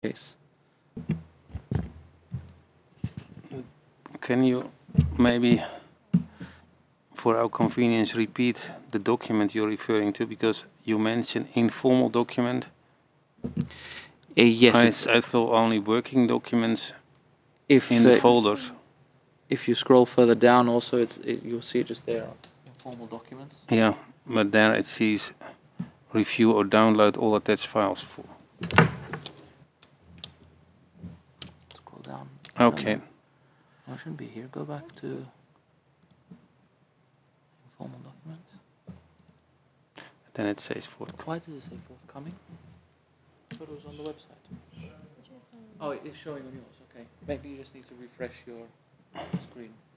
case. Can you maybe, for our convenience, repeat the document you're referring to? Because you mentioned informal document. Yes, I saw only working documents if in the folders. if you scroll further down, also you'll see it just there, informal documents. Yeah, but there it says review or download all attached files. Scroll down. Okay. No, it shouldn't be here. Go back to informal documents. Then it says forthcoming. Why does it say forthcoming? I thought it was on the website. Oh, it's showing on yours. Okay. Maybe you just need to refresh your screen.